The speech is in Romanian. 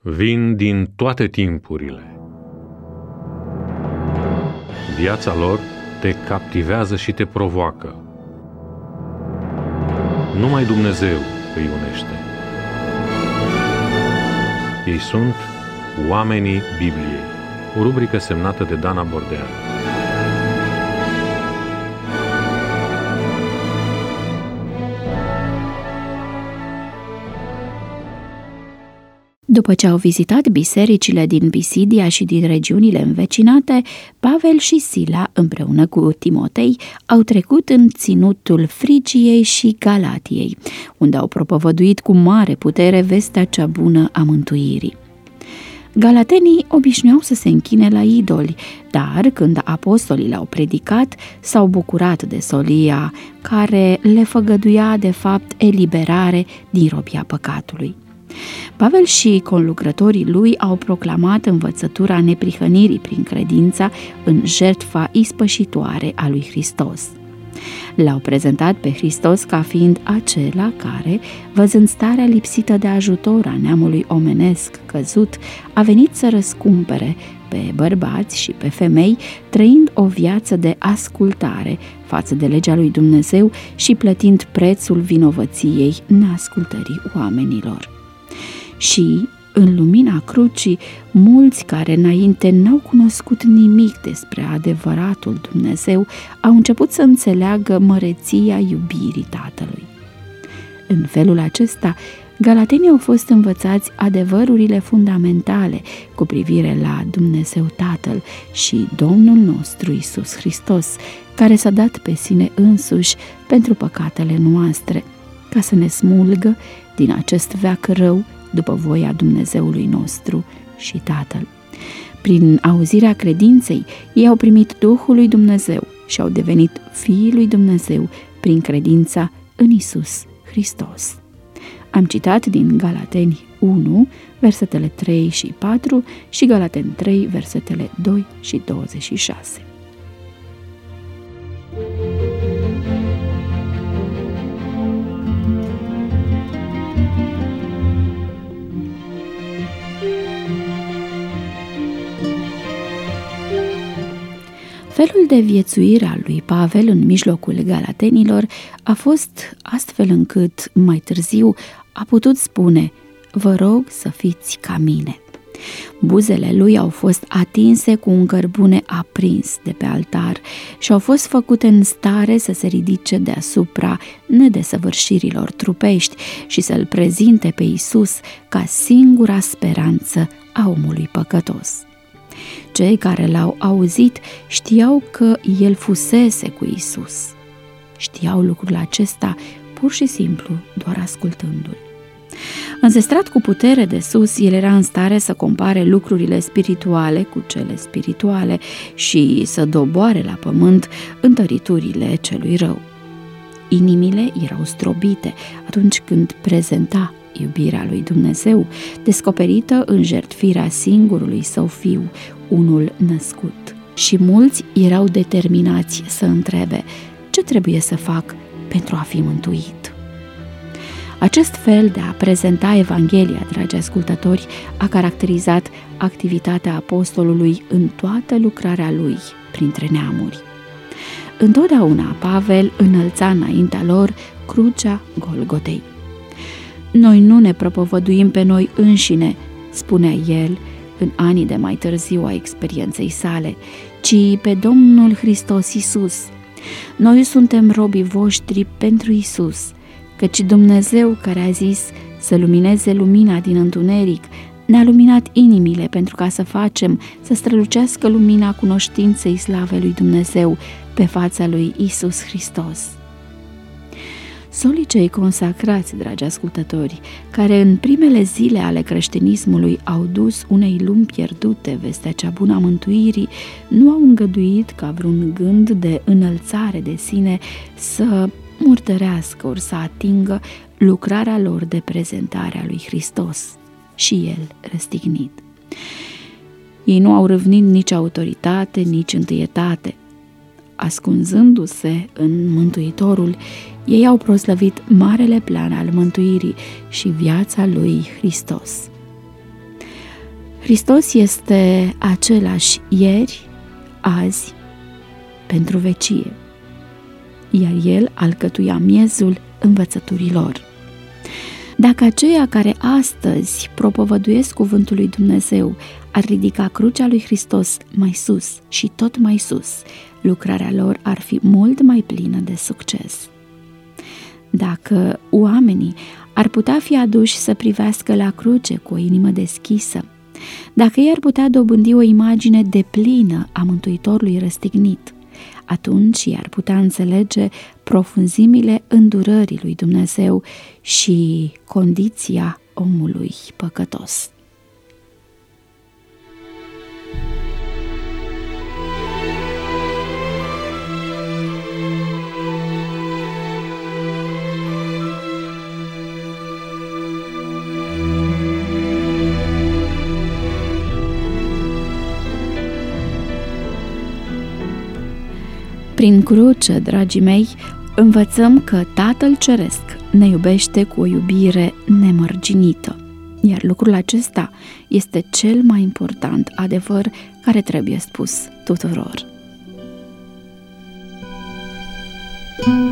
vin din toate timpurile. Viața lor te captivează și te provoacă. Numai Dumnezeu îi unește. Ei sunt oamenii Bibliei, o rubrică semnată de Dana Bordean. După ce au vizitat bisericile din Pisidia și din regiunile învecinate, Pavel și Sila, împreună cu Timotei, au trecut în ținutul Frigiei și Galatiei, unde au propovăduit cu mare putere vestea cea bună a mântuirii. Galatenii obișnuiau să se închine la idoli, dar când apostolii le-au predicat, s-au bucurat de solia care le făgăduia de fapt eliberare din robia păcatului. Pavel și conlucrătorii lui au proclamat învățătura neprihănirii prin credința în jertfa ispășitoare a lui Hristos. L-au prezentat pe Hristos ca fiind acela care, văzând starea lipsită de ajutor a neamului omenesc căzut, a venit să răscumpere pe bărbați și pe femei, trăind o viață de ascultare față de legea lui Dumnezeu și plătind prețul vinovăției neascultării oamenilor. Și, în lumina crucii, mulți care înainte n-au cunoscut nimic despre adevăratul Dumnezeu au început să înțeleagă măreția iubirii Tatălui. În felul acesta, galatenii au fost învățați adevărurile fundamentale cu privire la Dumnezeu Tatăl și Domnul nostru Iisus Hristos, care s-a dat pe sine însuși pentru păcatele noastre, ca să ne smulgă din acest veac rău după voia Dumnezeului nostru și Tatăl. Prin auzirea credinței, ei au primit Duhul lui Dumnezeu și au devenit fiii lui Dumnezeu prin credința în Iisus Hristos. Am citat din Galateni 1, versetele 3 și 4 și Galateni 3, versetele 2 și 26. Felul de viețuire al lui Pavel în mijlocul galatenilor a fost astfel încât, mai târziu, a putut spune: "Vă rog să fiți ca mine." Buzele lui au fost atinse cu un cărbune aprins de pe altar și au fost făcute în stare să se ridice deasupra nedesăvârșirilor trupești și să-L prezinte pe Iisus ca singura speranță a omului păcătos. Cei care l-au auzit știau că el fusese cu Iisus. Știau lucrul acesta pur și simplu doar ascultându-l. Înzestrat cu putere de sus, el era în stare să compare lucrurile spirituale cu cele spirituale și să doboare la pământ întăriturile celui rău. Inimile erau zdrobite atunci când prezenta iubirea lui Dumnezeu, descoperită în jertfirea singurului său fiu, unul născut. Și mulți erau determinați să întrebe: ce trebuie să fac pentru a fi mântuit? Acest fel de a prezenta Evanghelia, dragi ascultători, a caracterizat activitatea apostolului în toată lucrarea lui printre neamuri. Întotdeauna Pavel înălța înaintea lor crucea Golgotei. Noi nu ne propovăduim pe noi înșine, spunea el în anii de mai târziu a experienței sale, ci pe Domnul Hristos Iisus. Noi suntem robii voștri pentru Iisus, căci Dumnezeu, care a zis să lumineze lumina din întuneric, ne-a luminat inimile pentru ca să facem să strălucească lumina cunoștinței slavei lui Dumnezeu pe fața lui Iisus Hristos. Solii cei consacrați, dragi ascultători, care în primele zile ale creștinismului au dus unei lumi pierdute vestea cea bună a mântuirii, nu au îngăduit ca vreun gând de înălțare de sine să murdărească ori să atingă lucrarea lor de prezentare a lui Hristos și El răstignit. Ei nu au râvnit nici autoritate, nici întâietate. Ascunzându-se în Mântuitorul, ei au proslăvit marele plan al mântuirii și viața lui Hristos. Hristos este același ieri, azi, pentru vecie, iar El alcătuia miezul învățăturilor. Dacă aceia care astăzi propovăduiesc cuvântul lui Dumnezeu ar ridica crucea lui Hristos mai sus și tot mai sus, lucrarea lor ar fi mult mai plină de succes. Dacă oamenii ar putea fi aduși să privească la cruce cu o inimă deschisă, dacă ei ar putea dobândi o imagine deplină a Mântuitorului răstignit, atunci ei ar putea înțelege profunzimile îndurării lui Dumnezeu și condiția omului păcătos. Prin cruce, dragii mei, învățăm că Tatăl Ceresc ne iubește cu o iubire nemărginită, iar lucrul acesta este cel mai important adevăr care trebuie spus tuturor.